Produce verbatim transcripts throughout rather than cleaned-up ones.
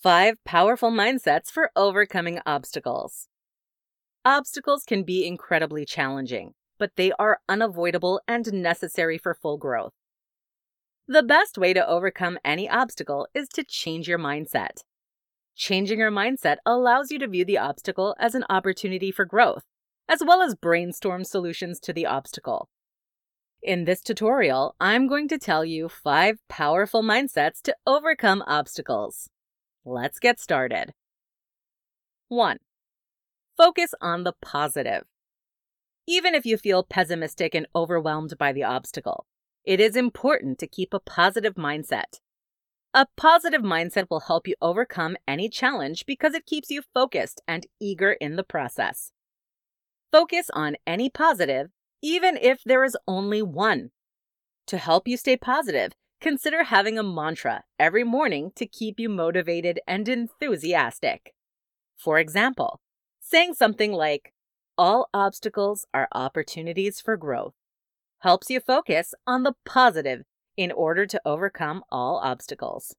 Five powerful mindsets for overcoming obstacles. Obstacles can be incredibly challenging, but they are unavoidable and necessary for full growth. The best way to overcome any obstacle is to change your mindset. Changing your mindset allows you to view the obstacle as an opportunity for growth, as well as brainstorm solutions to the obstacle. In this tutorial, I'm going to tell you five powerful mindsets to overcome obstacles. Let's get started. one. Focus on the positive. Even if you feel pessimistic and overwhelmed by the obstacle, it is important to keep a positive mindset. A positive mindset will help you overcome any challenge because it keeps you focused and eager in the process. Focus on any positive, even if there is only one. To help you stay positive, consider having a mantra every morning to keep you motivated and enthusiastic. For example, saying something like, "All obstacles are opportunities for growth," helps you focus on the positive in order to overcome all obstacles.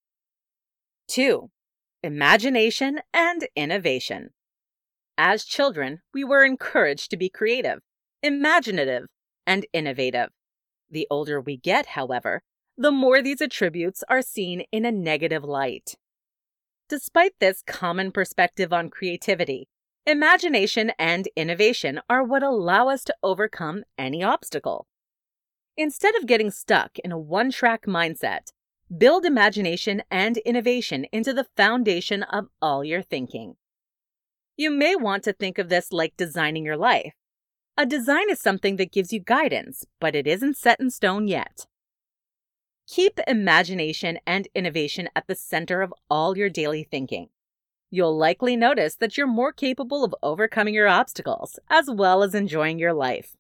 two. Imagination and innovation. As children, we were encouraged to be creative, imaginative, and innovative. The older we get, however, the more these attributes are seen in a negative light. Despite this common perspective on creativity, imagination and innovation are what allow us to overcome any obstacle. Instead of getting stuck in a one-track mindset, build imagination and innovation into the foundation of all your thinking. You may want to think of this like designing your life. A design is something that gives you guidance, but it isn't set in stone yet. Keep imagination and innovation at the center of all your daily thinking. You'll likely notice that you're more capable of overcoming your obstacles, as well as enjoying your life.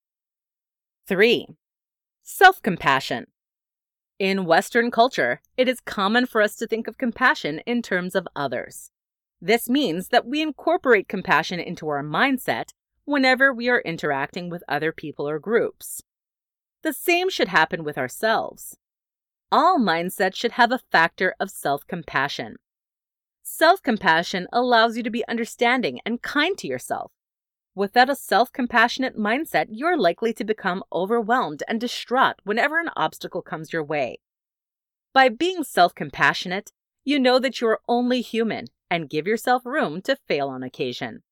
three. Self-compassion. In Western culture, it is common for us to think of compassion in terms of others. This means that we incorporate compassion into our mindset whenever we are interacting with other people or groups. The same should happen with ourselves. All mindsets should have a factor of self-compassion. Self-compassion allows you to be understanding and kind to yourself. Without a self-compassionate mindset, you're likely to become overwhelmed and distraught whenever an obstacle comes your way. By being self-compassionate, you know that you are only human and give yourself room to fail on occasion.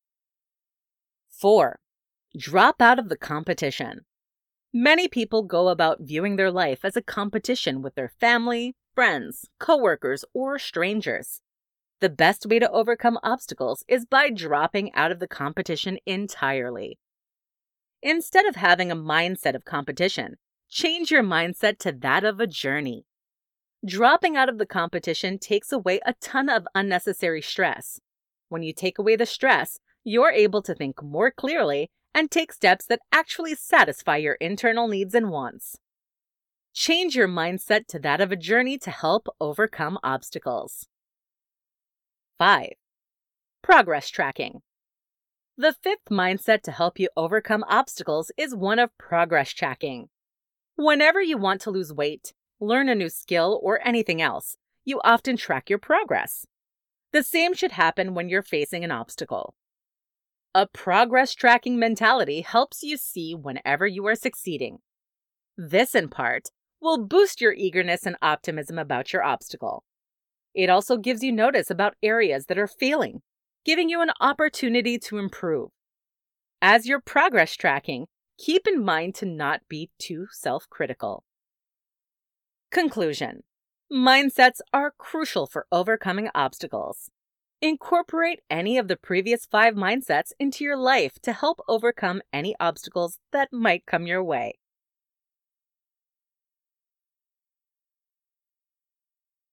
four. Drop out of the competition. Many people go about viewing their life as a competition with their family, friends, coworkers, or strangers. The best way to overcome obstacles is by dropping out of the competition entirely. Instead of having a mindset of competition, change your mindset to that of a journey. Dropping out of the competition takes away a ton of unnecessary stress. When you take away the stress, you're able to think more clearly and take steps that actually satisfy your internal needs and wants. Change your mindset to that of a journey to help overcome obstacles. five. Progress tracking. The fifth mindset to help you overcome obstacles is one of progress tracking. Whenever you want to lose weight, learn a new skill, or anything else, you often track your progress. The same should happen when you're facing an obstacle. A progress tracking mentality helps you see whenever you are succeeding. This, in part, will boost your eagerness and optimism about your obstacle. It also gives you notice about areas that are failing, giving you an opportunity to improve. As you're progress tracking, keep in mind to not be too self-critical. Conclusion. Mindsets are crucial for overcoming obstacles. Incorporate any of the previous five mindsets into your life to help overcome any obstacles that might come your way.